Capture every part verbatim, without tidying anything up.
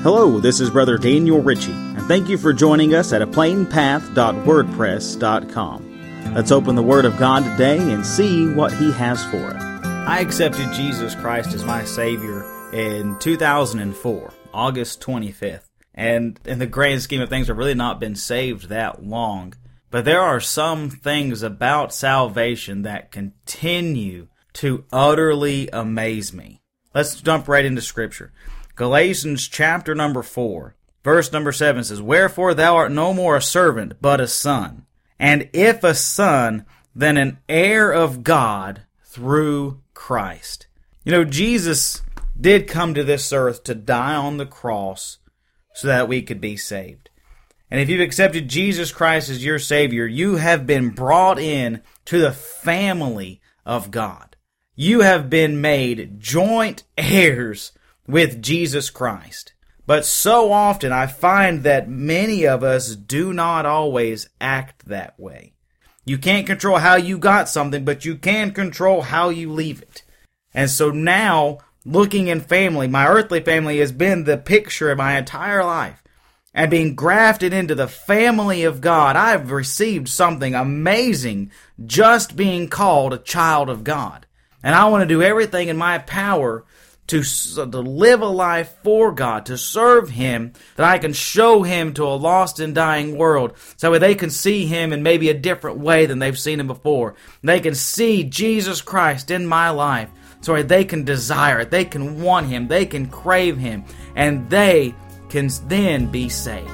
Hello, this is Brother Daniel Ritchie, and thank you for joining us at a plain path dot wordpress dot com. Let's open the Word of God today and see what He has for us. I accepted Jesus Christ as my Savior in two thousand four, August twenty-fifth. And in the grand scheme of things, I've really not been saved that long. But there are some things about salvation that continue to utterly amaze me. Let's jump right into Scripture. Galatians chapter number four, verse number seven says, "Wherefore thou art no more a servant, but a son. And if a son, then an heir of God through Christ." You know, Jesus did come to this earth to die on the cross so that we could be saved. And if you've accepted Jesus Christ as your Savior, you have been brought in to the family of God. You have been made joint heirs with Jesus Christ. But so often I find that many of us do not always act that way. You can't control how you got something, but you can control how you leave it. And so now, looking in family, my earthly family has been the picture of my entire life. And being grafted into the family of God, I've received something amazing just being called a child of God. And I want to do everything in my power to, to live a life for God, to serve Him, that I can show Him to a lost and dying world, so that they can see Him in maybe a different way than they've seen Him before. They can see Jesus Christ in my life, so that they can desire it, they can want Him, they can crave Him, and they can then be saved.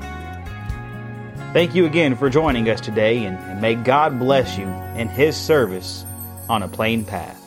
Thank you again for joining us today, and, and may God bless you in His service on a plain path.